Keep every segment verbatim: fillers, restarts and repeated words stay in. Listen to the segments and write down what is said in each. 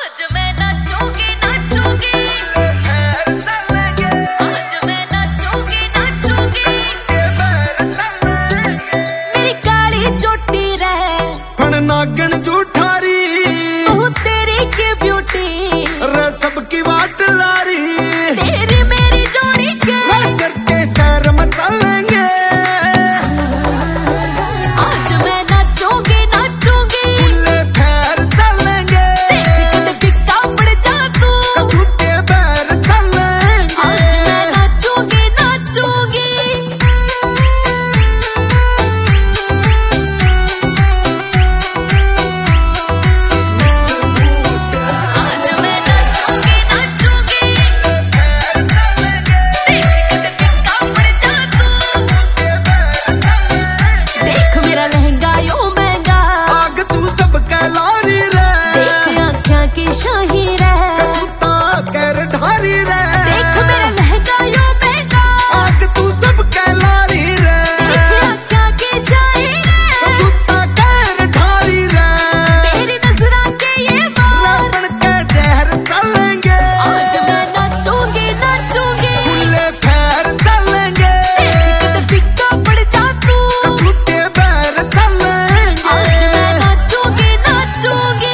आज मैं नाचूंगी नाचूंगी आज मैं नाचूंगी नाचूंगी मेरी काली चोटी रहे फण नागन जूठारी ओह तेरी की ब्यूटी रे सबकी वाट लारी तेरी मेरी जोड़ी के करके शहर में चलेंगे आज मैं नाचूंगी नाचूंगी फुल्ले पैर चलेंगे देख के फिक्का पड़ जा तू सूते पैर चलेंगे आज मैं नाचूंगी नाचूंगी आज मैं नाचूंगी नाचूंगी देख के फिक्का पड़ जा तू देख मेरा लहंगा यो महंगा आग तू सब कहलारी रे देख आँखियाँ की शाही रे सूता कर ढारी रे देख मेरा लहंगा यो महंगा आग तू सब कहलारी रे देख आँखियाँ की शाही रे सूता कर ढारी रे मेरी नजरा के ये वार रावण के जहर चलेंगे आज मैं नाचूंगी नाचूंगी फुल्ले पैर चलेंगे देख के फिक्का पड़ जा तू सूते पैर चलेंगे आज मैं नाचूंगी नाचूंगी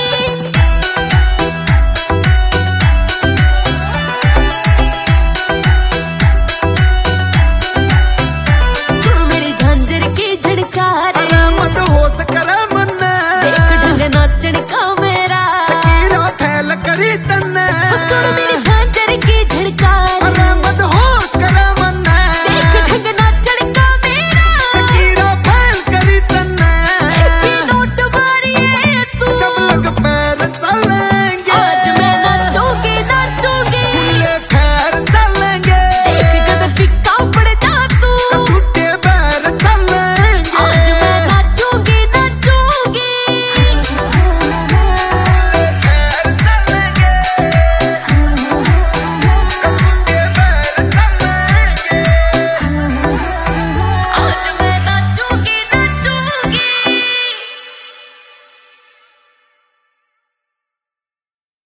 सुन मेरी झांझर की झड़कार अरे मत होश करे मन्ने देख ढंग नाचन का मेरा शकीरा फैल करी तन्ने सुन मेरी